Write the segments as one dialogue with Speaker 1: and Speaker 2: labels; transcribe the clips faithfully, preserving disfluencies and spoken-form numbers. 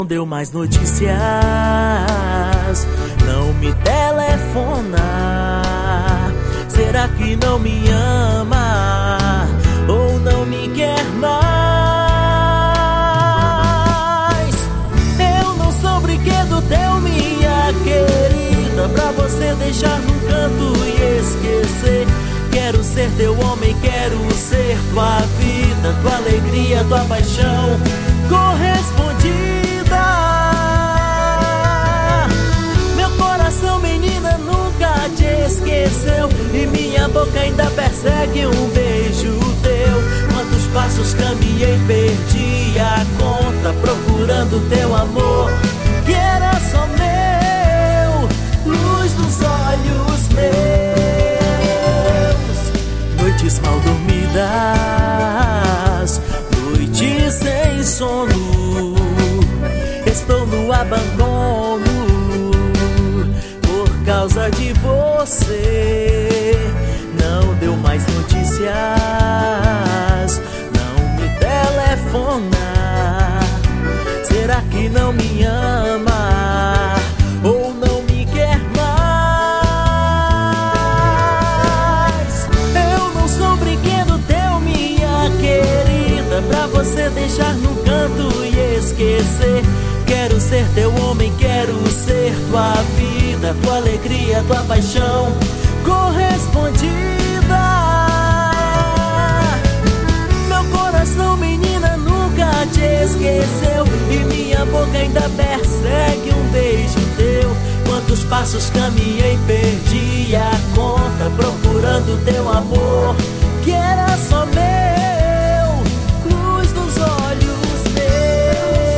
Speaker 1: Não deu mais notícias, não me telefona. Será que não me ama ou não me quer mais? Eu não sou brinquedo teu, minha querida, pra você deixar no canto e esquecer. Quero ser teu homem, quero ser tua vida, tua alegria, tua paixão correspondida. Meu coração, menina, nunca te esqueceu, e minha boca ainda persegue um beijo teu. Quantos passos caminhei, perdi a conta, procurando teu amor, que era só meu, luz dos olhos meus. Noites mal dormidas, noites sem sono, estou no abandono por causa de você. Não deu mais notícias, não me telefona. Será que não me ama ou não me quer mais? Eu não sou brinquedo teu, minha querida, pra você deixar no canto e esquecer. Quero ser teu homem, quero ser tua vida, tua alegria, tua paixão correspondida. Meu coração, menina, nunca te esqueceu, e minha boca ainda persegue um beijo teu. Quantos passos caminhei, perdi a conta, procurando teu amor, que era só meu, luz dos olhos meus.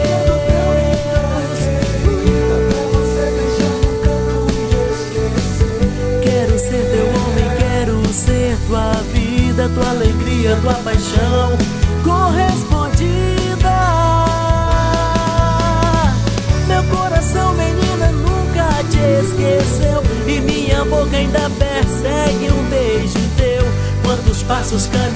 Speaker 1: Quero ser teu homem, quero ser tua vida, tua alegria, tua paixão correspondida. Meu coração, menina, nunca te esqueceu, e minha boca ainda persegue um beijo teu. Quantos passos caminhei,